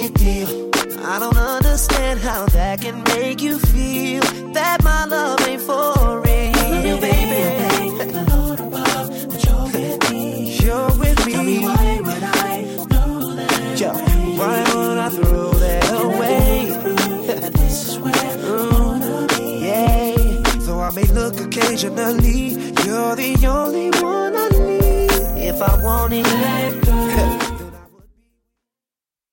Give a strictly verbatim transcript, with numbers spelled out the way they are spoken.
big deal. I don't understand how that can make you feel that my love ain't for real, baby. The Lord above, but you're with me. You're with me. Tell me why would I throw that Yo, away? Why would I throw that away? That this is where I wanna be. Yeah. Though I may look occasionally, you're the only one I need. If I want it,